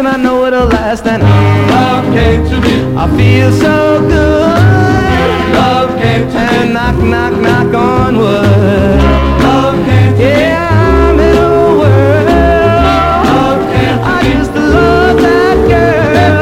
and I know it'll last. And love came to me. I feel so good. Love came to me. And knock, knock, knock on wood. Love came to me. Yeah, I'm in a world. Love came to I me. used to love that girl.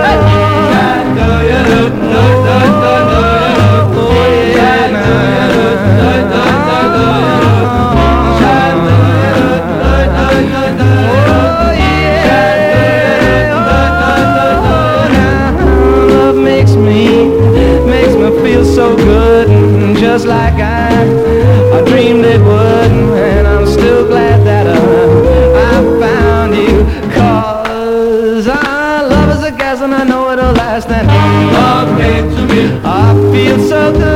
Love makes me feel so good, just like I dreamed it would. And I'm still glad that I found you, 'cause love is a gas and I know it'll last. And Love came to me. I feel so good.